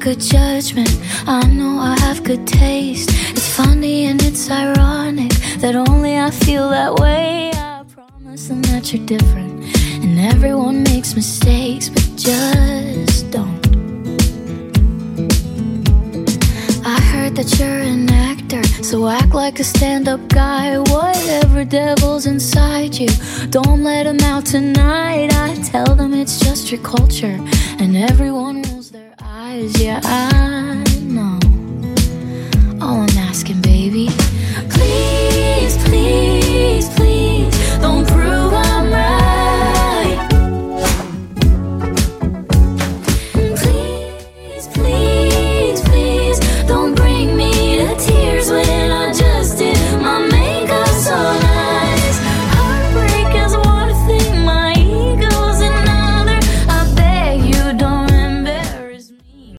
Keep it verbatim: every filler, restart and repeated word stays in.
good judgment. I know I have good taste. It's funny and it's ironic that only I feel that way. I promise them that you're different, and everyone makes mistakes, but just don't. I heard that you're an actor, so act like a stand-up guy. Whatever devil's inside you, don't let him out tonight. I tell them it's just your culture, and everyone rolls their eyes. Yeah, I know. All I'm asking, baby, please, please, please,